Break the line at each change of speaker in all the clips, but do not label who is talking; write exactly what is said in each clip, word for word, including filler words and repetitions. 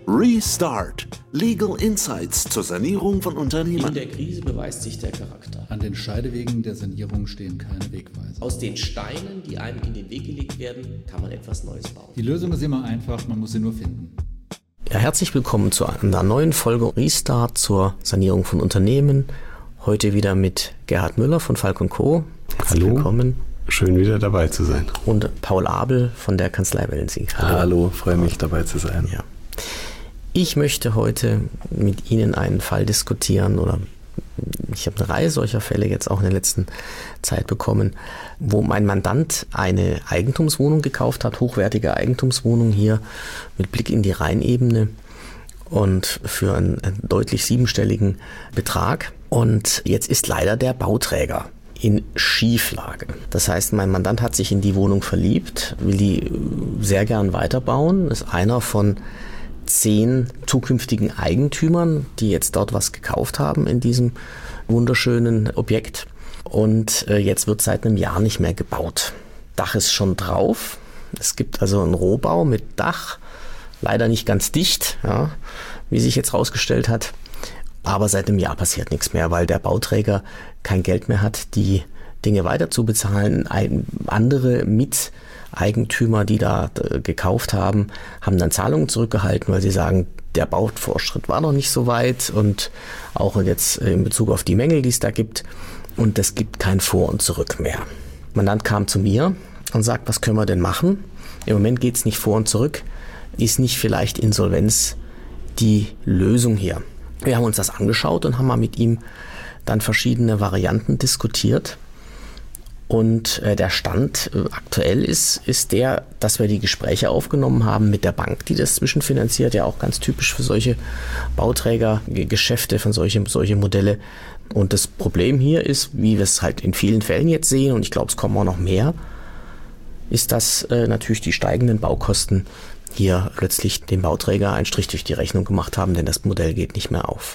Restart. Legal Insights zur Sanierung von Unternehmen.
In der Krise beweist sich der Charakter.
An den Scheidewegen der Sanierung stehen keine Wegweiser.
Aus den Steinen, die einem in den Weg gelegt werden, kann man etwas Neues bauen.
Die Lösung ist immer einfach, man muss sie nur finden.
Ja, herzlich willkommen zu einer neuen Folge Restart zur Sanierung von Unternehmen. Heute wieder mit Gerhard Müller von Falk und Co. Herzlich
Hallo.
willkommen.
Schön wieder dabei zu sein.
Und Paul Abel von der Kanzlei Wellensiek.
Hallo, Hallo freue mich dabei zu sein.
Ja. Ich möchte heute mit Ihnen einen Fall diskutieren oder ich habe eine Reihe solcher Fälle jetzt auch in der letzten Zeit bekommen, wo mein Mandant eine Eigentumswohnung gekauft hat, hochwertige Eigentumswohnung hier mit Blick in die Rheinebene und für einen deutlich siebenstelligen Betrag. Und jetzt ist leider der Bauträger in Schieflage. Das heißt, mein Mandant hat sich in die Wohnung verliebt, will die sehr gern weiterbauen, ist einer von zehn zukünftigen Eigentümern, die jetzt dort was gekauft haben in diesem wunderschönen Objekt. Und jetzt wird seit einem Jahr nicht mehr gebaut. Dach ist schon drauf. Es gibt also einen Rohbau mit Dach, leider nicht ganz dicht, ja, wie sich jetzt rausgestellt hat. Aber seit einem Jahr passiert nichts mehr, weil der Bauträger kein Geld mehr hat, die Dinge weiter zu bezahlen. Ein, andere Miteigentümer, die da äh, gekauft haben, haben dann Zahlungen zurückgehalten, weil sie sagen, der Baufortschritt war noch nicht so weit und auch jetzt in Bezug auf die Mängel, die es da gibt. Und es gibt kein Vor und Zurück mehr. Mandant kam zu mir und sagt, was können wir denn machen? Im Moment geht es nicht vor und zurück. Ist nicht vielleicht Insolvenz die Lösung hier? Wir haben uns das angeschaut und haben mal mit ihm dann verschiedene Varianten diskutiert. Und äh, der Stand äh, aktuell ist, ist der, dass wir die Gespräche aufgenommen haben mit der Bank, die das zwischenfinanziert, ja auch ganz typisch für solche Bauträgergeschäfte, von solche, solche Modelle. Und das Problem hier ist, wie wir es halt in vielen Fällen jetzt sehen, und ich glaube, es kommen auch noch mehr, ist, dass äh, natürlich die steigenden Baukosten hier plötzlich dem Bauträger einen Strich durch die Rechnung gemacht haben, denn das Modell geht nicht mehr auf.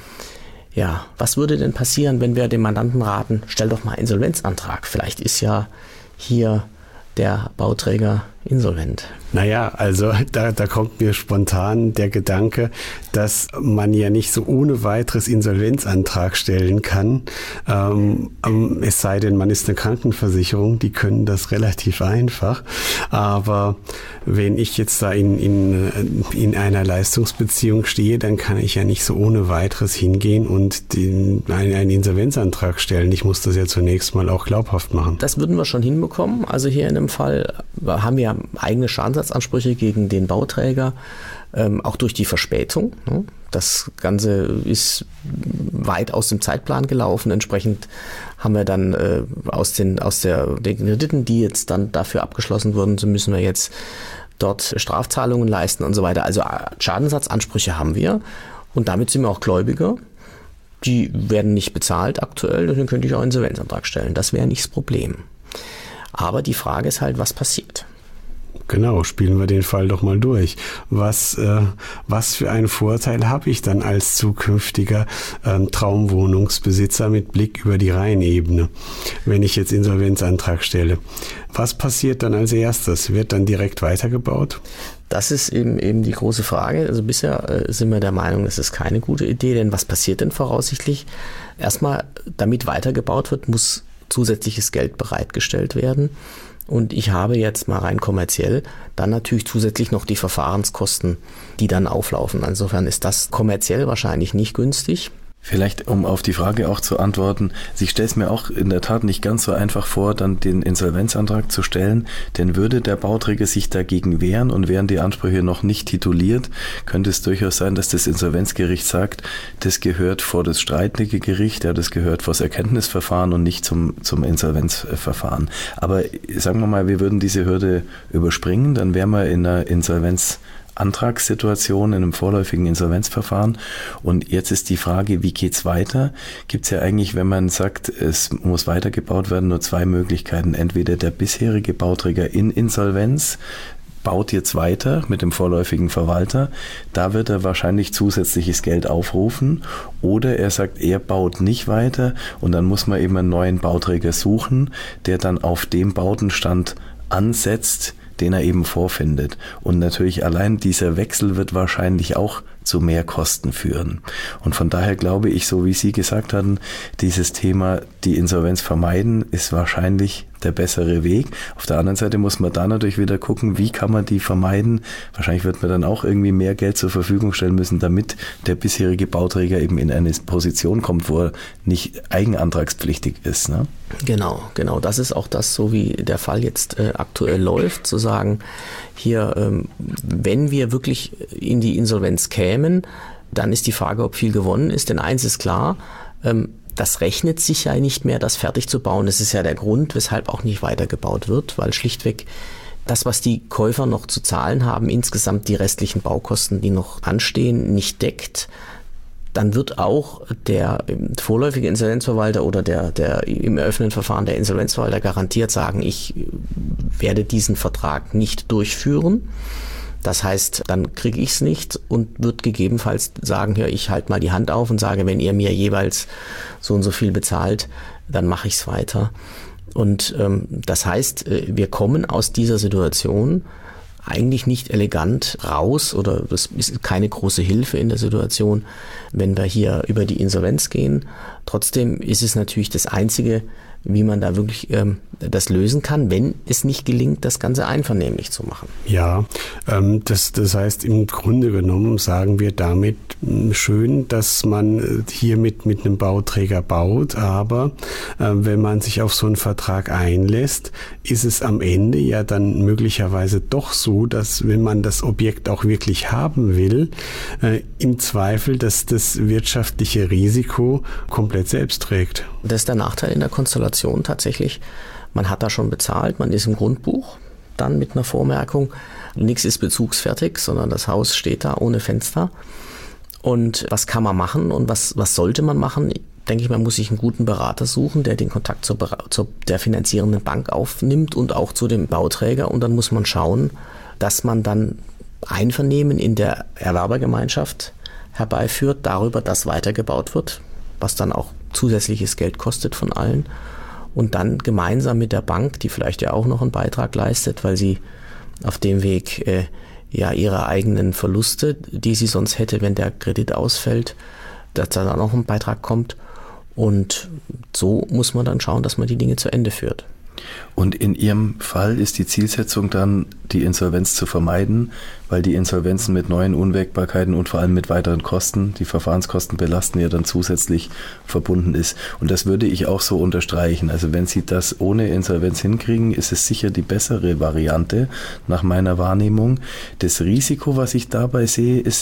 Ja, was würde denn passieren, wenn wir dem Mandanten raten, stell doch mal Insolvenzantrag. Vielleicht ist ja hier der Bauträger insolvent.
Naja, also da, da kommt mir spontan der Gedanke, dass man ja nicht so ohne weiteres Insolvenzantrag stellen kann. Ähm, es sei denn, man ist eine Krankenversicherung, die können das relativ einfach. Aber wenn ich jetzt da in, in, in einer Leistungsbeziehung stehe, dann kann ich ja nicht so ohne weiteres hingehen und den, einen, einen Insolvenzantrag stellen. Ich muss das ja zunächst mal auch glaubhaft machen.
Das würden wir schon hinbekommen. Also hier in dem Fall haben wir eigene Schadensersatzansprüche gegen den Bauträger, ähm, auch durch die Verspätung. Ne? Das Ganze ist weit aus dem Zeitplan gelaufen. Entsprechend haben wir dann äh, aus den aus der den Krediten, die jetzt dann dafür abgeschlossen wurden, so müssen wir jetzt dort Strafzahlungen leisten und so weiter. Also Schadensersatzansprüche haben wir und damit sind wir auch Gläubiger. Die werden nicht bezahlt aktuell, dann könnte ich auch einen Insolvenzantrag stellen. Das wäre nicht das Problem. Aber die Frage ist halt, was passiert?
Genau, spielen wir den Fall doch mal durch. Was, äh, was für einen Vorteil habe ich dann als zukünftiger ähm, Traumwohnungsbesitzer mit Blick über die Rheinebene, wenn ich jetzt Insolvenzantrag stelle? Was passiert dann als erstes? Wird dann direkt weitergebaut?
Das ist eben eben die große Frage. Also bisher äh, sind wir der Meinung, das ist keine gute Idee, denn was passiert denn voraussichtlich? Erstmal, damit weitergebaut wird, muss zusätzliches Geld bereitgestellt werden. Und ich habe jetzt mal rein kommerziell dann natürlich zusätzlich noch die Verfahrenskosten, die dann auflaufen. Insofern ist das kommerziell wahrscheinlich nicht günstig.
Vielleicht, um auf die Frage auch zu antworten, ich stelle es mir auch in der Tat nicht ganz so einfach vor, dann den Insolvenzantrag zu stellen, denn würde der Bauträger sich dagegen wehren und wären die Ansprüche noch nicht tituliert, könnte es durchaus sein, dass das Insolvenzgericht sagt, das gehört vor das streitige Gericht, ja, das gehört vor das Erkenntnisverfahren und nicht zum, zum Insolvenzverfahren. Aber sagen wir mal, wir würden diese Hürde überspringen, dann wären wir in einer Insolvenz Antragssituation in einem vorläufigen Insolvenzverfahren. Und jetzt ist die Frage, wie geht's weiter? Gibt's ja eigentlich, wenn man sagt, es muss weitergebaut werden, nur zwei Möglichkeiten. Entweder der bisherige Bauträger in Insolvenz baut jetzt weiter mit dem vorläufigen Verwalter, da wird er wahrscheinlich zusätzliches Geld aufrufen, oder er sagt, er baut nicht weiter und dann muss man eben einen neuen Bauträger suchen, der dann auf dem Bautenstand ansetzt, den er eben vorfindet. Und natürlich allein dieser Wechsel wird wahrscheinlich auch zu mehr Kosten führen. Und von daher glaube ich, so wie Sie gesagt hatten, dieses Thema, die Insolvenz vermeiden, ist wahrscheinlich der bessere Weg. Auf der anderen Seite muss man da natürlich wieder gucken, wie kann man die vermeiden. Wahrscheinlich wird man dann auch irgendwie mehr Geld zur Verfügung stellen müssen, damit der bisherige Bauträger eben in eine Position kommt, wo er nicht eigenantragspflichtig ist. Ne?
Genau, genau. Das ist auch das, so wie der Fall jetzt äh, aktuell läuft, zu sagen, hier, ähm, wenn wir wirklich in die Insolvenz kämen, dann ist die Frage, ob viel gewonnen ist. Denn eins ist klar, ähm, das rechnet sich ja nicht mehr, das fertig zu bauen. Das ist ja der Grund, weshalb auch nicht weitergebaut wird, weil schlichtweg das, was die Käufer noch zu zahlen haben, insgesamt die restlichen Baukosten, die noch anstehen, nicht deckt. Dann wird auch der vorläufige Insolvenzverwalter oder der, der im eröffneten Verfahren der Insolvenzverwalter garantiert sagen, ich werde diesen Vertrag nicht durchführen. Das heißt, dann kriege ich es nicht und wird gegebenenfalls sagen, ja, ich halte mal die Hand auf und sage, wenn ihr mir jeweils so und so viel bezahlt, dann mache ich es weiter. Und ähm, das heißt, wir kommen aus dieser Situation eigentlich nicht elegant raus, oder das ist keine große Hilfe in der Situation, wenn wir hier über die Insolvenz gehen. Trotzdem ist es natürlich das Einzige, wie man da wirklich ähm, das lösen kann, wenn es nicht gelingt, das Ganze einvernehmlich zu machen.
Ja, ähm, das, das heißt, im Grunde genommen sagen wir damit, schön, dass man hier mit, mit einem Bauträger baut, aber äh, wenn man sich auf so einen Vertrag einlässt, ist es am Ende ja dann möglicherweise doch so, dass, wenn man das Objekt auch wirklich haben will, äh, im Zweifel, dass das wirtschaftliche Risiko komplett selbst trägt.
Das ist der Nachteil in der Konstellation tatsächlich. Man hat da schon bezahlt, man ist im Grundbuch, dann mit einer Vormerkung, nichts ist bezugsfertig, sondern das Haus steht da ohne Fenster. Und was kann man machen und was, was sollte man machen? Denke ich, man muss sich einen guten Berater suchen, der den Kontakt zur, zur der finanzierenden Bank aufnimmt und auch zu dem Bauträger. Und dann muss man schauen, dass man dann Einvernehmen in der Erwerbergemeinschaft herbeiführt, darüber, dass weitergebaut wird, was dann auch zusätzliches Geld kostet von allen. Und dann gemeinsam mit der Bank, die vielleicht ja auch noch einen Beitrag leistet, weil sie auf dem Weg äh, ja ihre eigenen Verluste, die sie sonst hätte, wenn der Kredit ausfällt, dass da dann auch ein Beitrag kommt. Und so muss man dann schauen, dass man die Dinge zu Ende führt.
Und in Ihrem Fall ist die Zielsetzung dann, die Insolvenz zu vermeiden, weil die Insolvenzen mit neuen Unwägbarkeiten und vor allem mit weiteren Kosten, die Verfahrenskosten belasten, ja dann zusätzlich verbunden ist. Und das würde ich auch so unterstreichen. Also wenn Sie das ohne Insolvenz hinkriegen, ist es sicher die bessere Variante nach meiner Wahrnehmung. Das Risiko, was ich dabei sehe, ist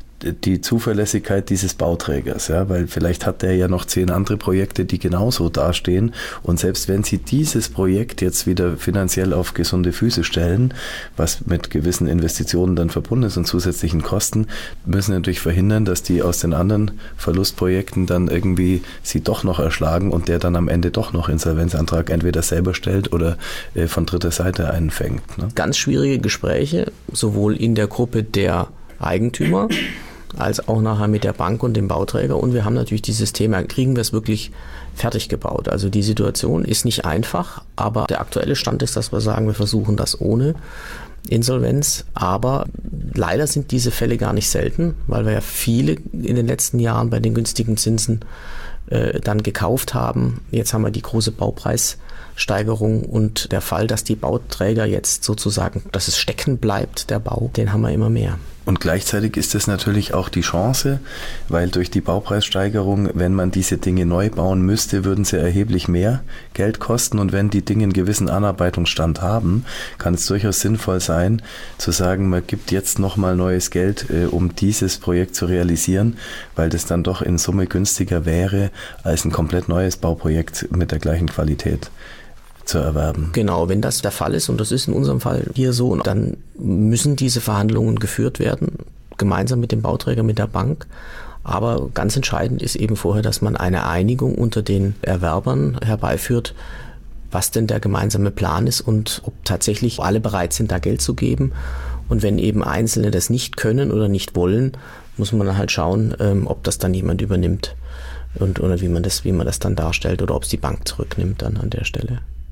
die Zuverlässigkeit dieses Bauträgers, ja, weil vielleicht hat der ja noch zehn andere Projekte, die genauso dastehen, und selbst wenn Sie dieses Projekt jetzt wieder finanziell auf gesunde Füße stellen, was mit gewissen Investitionen dann verbunden ist und zusätzlichen Kosten, müssen natürlich verhindern, dass die aus den anderen Verlustprojekten dann irgendwie sie doch noch erschlagen und der dann am Ende doch noch Insolvenzantrag entweder selber stellt oder äh, von dritter Seite einfängt. Ne?
Ganz schwierige Gespräche, sowohl in der Gruppe der Eigentümer als auch nachher mit der Bank und dem Bauträger. Und wir haben natürlich dieses Thema, kriegen wir es wirklich fertig gebaut? Also die Situation ist nicht einfach, aber der aktuelle Stand ist, dass wir sagen, wir versuchen das ohne Insolvenz. Aber leider sind diese Fälle gar nicht selten, weil wir ja viele in den letzten Jahren bei den günstigen Zinsen äh, dann gekauft haben. Jetzt haben wir die große Baupreissteigerung und der Fall, dass die Bauträger jetzt sozusagen, dass es stecken bleibt, der Bau, den haben wir immer mehr.
Und gleichzeitig ist es natürlich auch die Chance, weil durch die Baupreissteigerung, wenn man diese Dinge neu bauen müsste, würden sie erheblich mehr Geld kosten. Und wenn die Dinge einen gewissen Anarbeitungsstand haben, kann es durchaus sinnvoll sein, zu sagen, man gibt jetzt nochmal neues Geld, äh, um dieses Projekt zu realisieren, weil das dann doch in Summe günstiger wäre als ein komplett neues Bauprojekt mit der gleichen Qualität zu erwerben.
Genau, wenn das der Fall ist, und das ist in unserem Fall hier so, dann müssen diese Verhandlungen geführt werden, gemeinsam mit dem Bauträger, mit der Bank. Aber ganz entscheidend ist eben vorher, dass man eine Einigung unter den Erwerbern herbeiführt, was denn der gemeinsame Plan ist und ob tatsächlich alle bereit sind, da Geld zu geben. Und wenn eben Einzelne das nicht können oder nicht wollen, muss man halt schauen, ob das dann jemand übernimmt und oder wie man das, wie man das dann darstellt oder ob es die Bank zurücknimmt dann an der Stelle.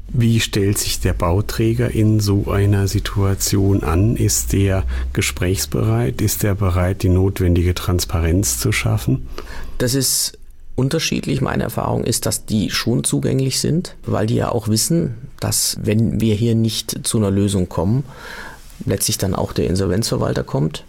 Wie stellt sich der Bauträger in so einer Situation an? Ist der gesprächsbereit? Ist er bereit, die notwendige Transparenz zu schaffen?
Das ist unterschiedlich. Meine Erfahrung ist, dass die schon zugänglich sind, weil die ja auch wissen, dass wenn wir hier nicht zu einer Lösung kommen, letztlich dann auch der Insolvenzverwalter kommt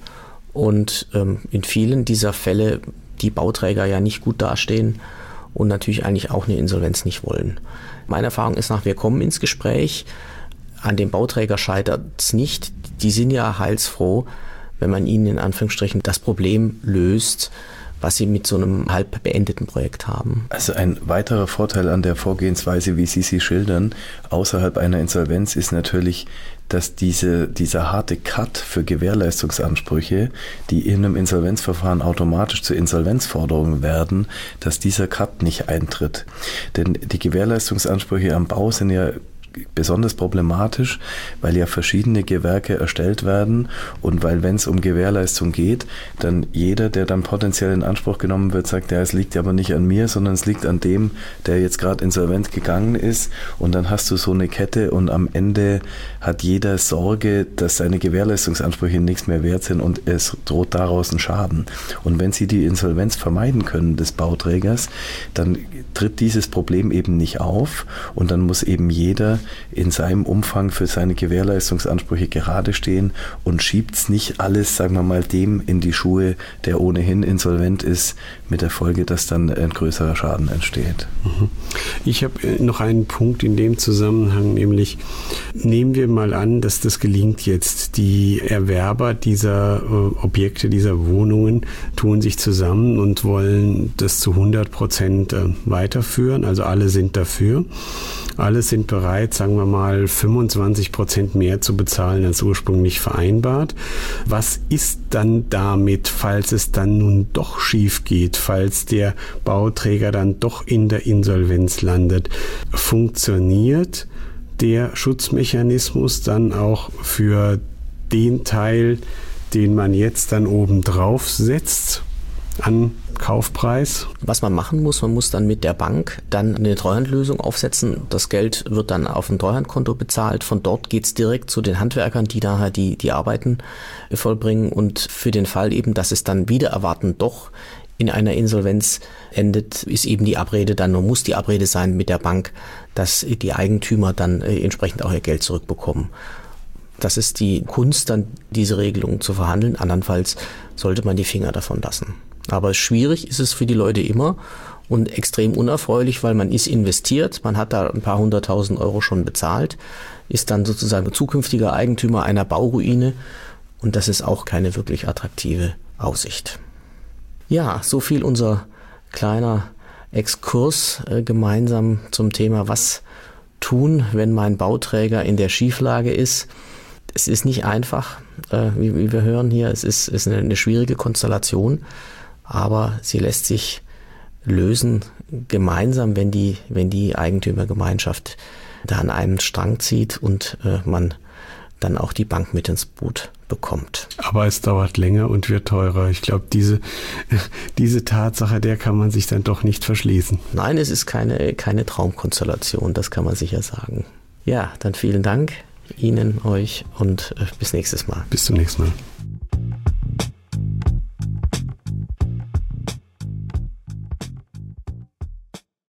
und ähm, in vielen dieser Fälle die Bauträger ja nicht gut dastehen und natürlich eigentlich auch eine Insolvenz nicht wollen. Meine Erfahrung ist nach, wir kommen ins Gespräch, an dem Bauträger scheitert es nicht. Die sind ja heilsfroh, wenn man ihnen in Anführungsstrichen das Problem löst, was sie mit so einem halb beendeten Projekt haben.
Also ein weiterer Vorteil an der Vorgehensweise, wie Sie sie schildern, außerhalb einer Insolvenz ist natürlich, dass diese, dieser harte Cut für Gewährleistungsansprüche, die in einem Insolvenzverfahren automatisch zur Insolvenzforderung werden, dass dieser Cut nicht eintritt. Denn die Gewährleistungsansprüche am Bau sind ja besonders problematisch, weil ja verschiedene Gewerke erstellt werden und weil, wenn es um Gewährleistung geht, dann jeder, der dann potenziell in Anspruch genommen wird, sagt, ja, es liegt aber nicht an mir, sondern es liegt an dem, der jetzt gerade insolvent gegangen ist, und dann hast du so eine Kette und am Ende hat jeder Sorge, dass seine Gewährleistungsansprüche nichts mehr wert sind und es droht daraus ein Schaden. Und wenn sie die Insolvenz vermeiden können des Bauträgers, dann tritt dieses Problem eben nicht auf und dann muss eben jeder in seinem Umfang für seine Gewährleistungsansprüche gerade stehen und schiebt es nicht alles, sagen wir mal, dem in die Schuhe, der ohnehin insolvent ist, mit der Folge, dass dann ein größerer Schaden entsteht.
Ich habe noch einen Punkt in dem Zusammenhang, nämlich nehmen wir mal an, dass das gelingt jetzt. Die Erwerber dieser äh, Objekte, dieser Wohnungen tun sich zusammen und wollen das zu hundert Prozent äh, weiterführen, also alle sind dafür. Alle sind bereit, sagen wir mal, fünfundzwanzig Prozent mehr zu bezahlen als ursprünglich vereinbart. Was ist dann damit, falls es dann nun doch schief geht, falls der Bauträger dann doch in der Insolvenz landet? Funktioniert der Schutzmechanismus dann auch für den Teil, den man jetzt dann oben drauf setzt an Kaufpreis?
Was man machen muss, man muss dann mit der Bank dann eine Treuhandlösung aufsetzen. Das Geld wird dann auf ein Treuhandkonto bezahlt. Von dort geht's direkt zu den Handwerkern, die nachher die, die Arbeiten vollbringen. Und für den Fall eben, dass es dann wieder erwarten doch in einer Insolvenz endet, ist eben die Abrede dann, und muss die Abrede sein mit der Bank, dass die Eigentümer dann entsprechend auch ihr Geld zurückbekommen. Das ist die Kunst, dann diese Regelung zu verhandeln. Andernfalls sollte man die Finger davon lassen. Aber schwierig ist es für die Leute immer und extrem unerfreulich, weil man ist investiert, man hat da ein paar hunderttausend Euro schon bezahlt, ist dann sozusagen zukünftiger Eigentümer einer Bauruine und das ist auch keine wirklich attraktive Aussicht. Ja, so viel unser kleiner Exkurs äh, gemeinsam zum Thema, was tun, wenn mein Bauträger in der Schieflage ist. Es ist nicht einfach, äh, wie, wie wir hören hier, es ist, ist eine, eine schwierige Konstellation. Aber sie lässt sich lösen gemeinsam, wenn die, wenn die Eigentümergemeinschaft da an einem Strang zieht und äh, man dann auch die Bank mit ins Boot bekommt.
Aber es dauert länger und wird teurer. Ich glaube, diese, diese Tatsache, der kann man sich dann doch nicht verschließen.
Nein, es ist keine, keine Traumkonstellation, das kann man sicher sagen. Ja, dann vielen Dank Ihnen, euch und äh, bis nächstes Mal.
Bis zum nächsten Mal.